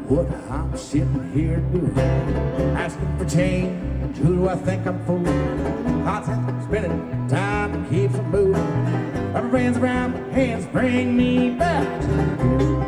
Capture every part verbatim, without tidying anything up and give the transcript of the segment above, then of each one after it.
what I'm sitting here doing, asking for change. Who do I think I'm fooling? Heart's spinning, time keeps on moving. Rubber bands around my hands bring me back to you.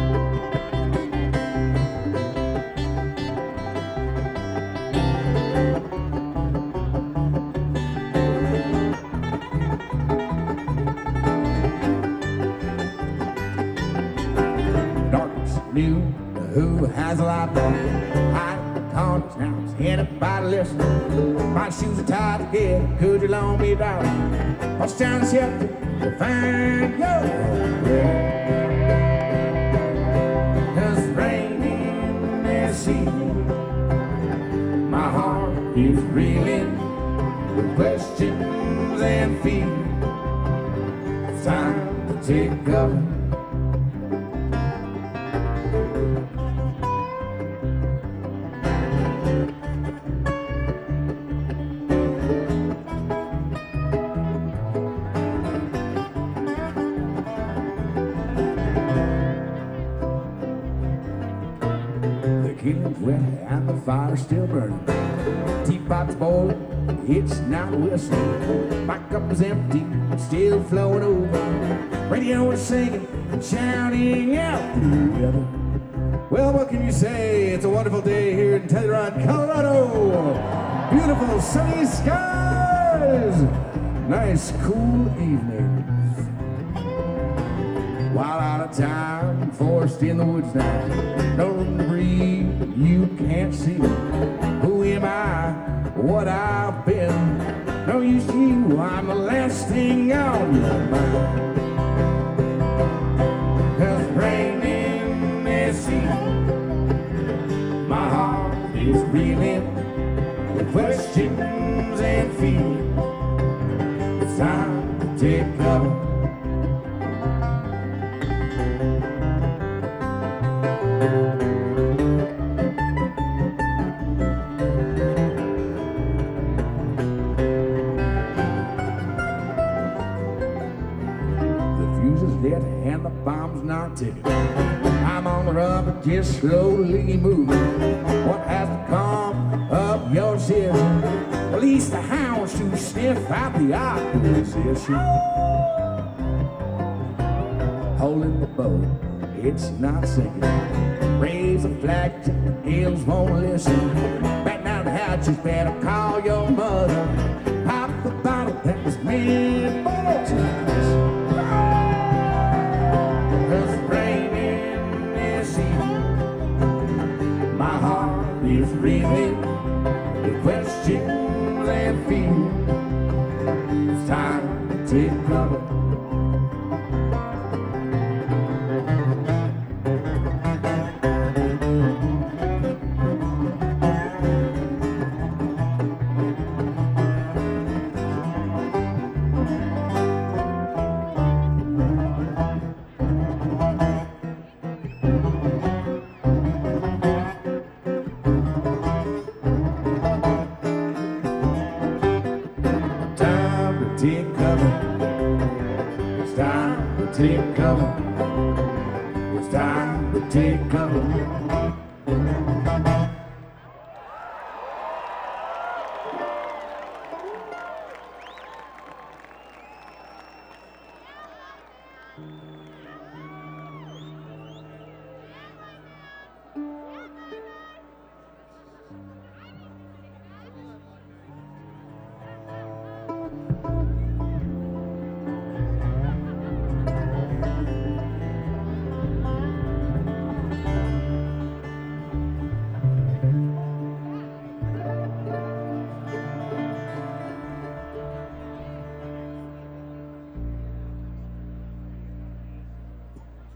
New, who has a light bulb? Hide the corners now, is anybody listening? My shoes are tied together, could you loan me a dollar? I'll stand the shelter to find your way. 'Cause it's raining this evening, my heart is reeling with questions and fear. It's time to take cover. Killing's wet and the fire's still burning. Teapot's boiling, it's not whistling. My cup is empty, it's still flowing over. Radio is singing and shouting out through the weather. Well, what can you say? It's a wonderful day here in Telluride, Colorado. Beautiful sunny skies, nice cool evenings. While out of time, forest in the woods now, no room to breathe, you can't see me. Who am I? What I've been? No use to you, I'm the last thing on your mind. 'Cause raining is evening, my heart is reeling with questions and fear. It's time to take cover. Dead and the bomb's not ticking. I'm on the run, but just slowly moving. What has become of your citizen? Release the hounds to sniff out the opposition. Holding the boat, it's not sinking. Raise a flag, the hills won't listen. Back down the hatches, better call your mother. Pop the bottle that was meant for two. Is reeling with questions and fear. It's time to take cover. Take cover. It's time to take cover. It's time to take cover. Thank you.